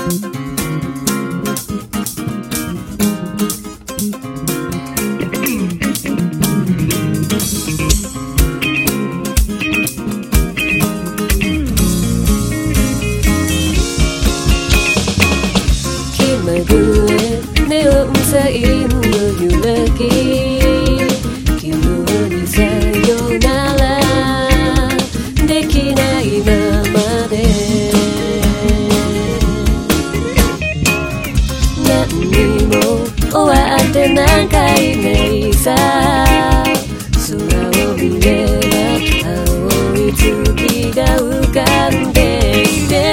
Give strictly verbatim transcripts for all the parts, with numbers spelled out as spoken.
ネオンサインの揺らぎ昨日にさよならできないままで何にも終わってなんかいないさ空を見れば青い月が浮かんでいて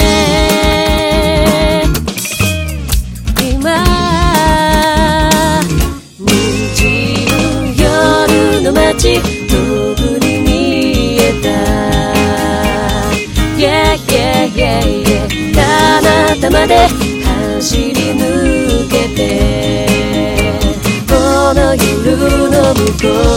遠くに見えた Yeah yeah yeah yeah 彼方まで走り抜けてこの夜の向こう